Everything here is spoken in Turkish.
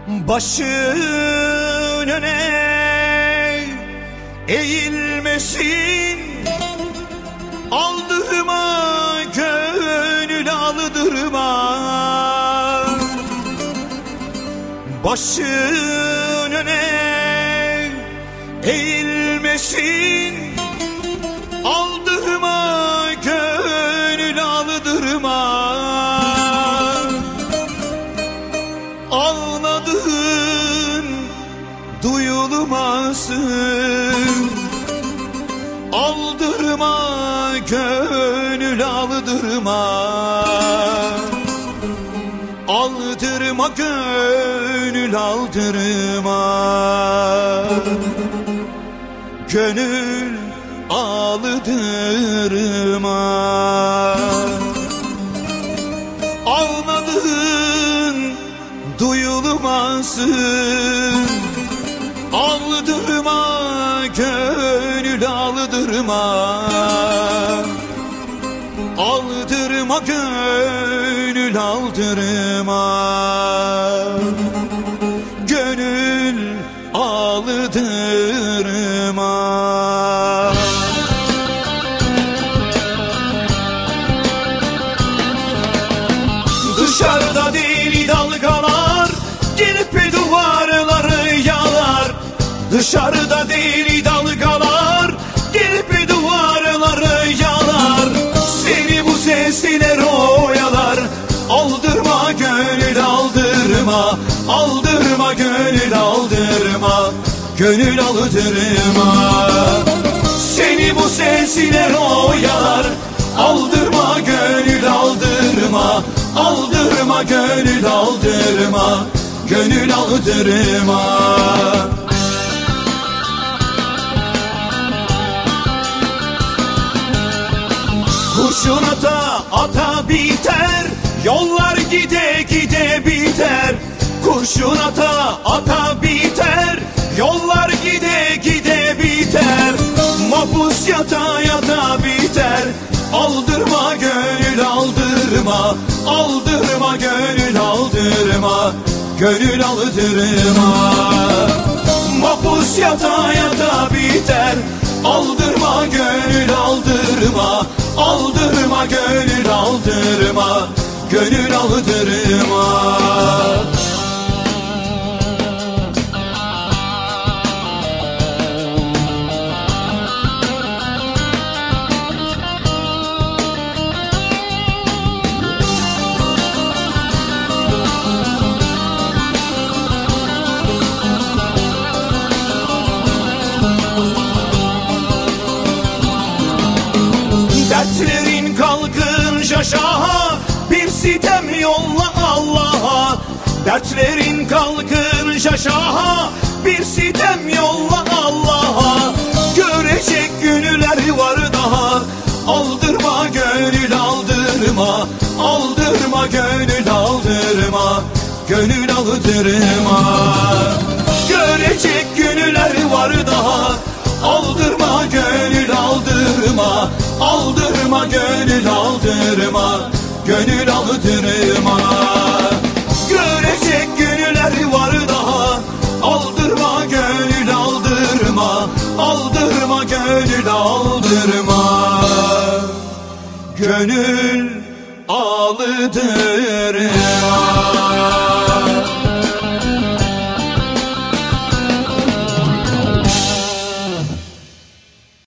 Başın öne eğilmesin, aldırma gönül aldırma. Başın öne eğilmesin, aldırma gönül aldırma. Ağladığın duyulmasın, aldırma gönül aldırma. Aldırma gönül aldırma. Gönül aldırma. Ağladığın duyulmasın, aldırma gönül aldırma. Aldırma gönül aldırma. Gönül aldırma. Dışarıda deli dalgalar gelip duvarları yalar. Dışarıda deli dalgalar gelip duvarları yalar. Seni bu sesler oyalar. Aldırma gönül aldırma. Aldırma gönül aldırma. Gönül aldırma. Seni bu sesler oyalar. Aldırma gönül aldırma. Aldırma gönül aldırma. Gönül aldırma. Kurşun ata ata biter, yollar gide gide biter. Kurşun ata ata biter, yollar gide gide biter. Mapus yata yata biter. Aldırma gönül aldırma. Aldırma gönül aldırma. Gönül aldırma. Mapus yata yata biter. Aldırma gönül aldırma. Aldırma gönül aldırma. Gönül aldırma. Dertlerin kalkınca şaha, bir sitem yolla Allah'a. Dertlerin kalkınca şaha, bir sitem yolla Allah'a. Görecek günler var daha. Aldırma gönül aldırma. Aldırma gönül aldırma. Gönül aldırma. Görecek günler var daha. Aldırma gönül aldırma. Aldırma gönül aldırma. Gönül aldırma. Görecek günler var daha. Aldırma gönül aldırma. Aldırma gönül aldırma. Gönül aldırma.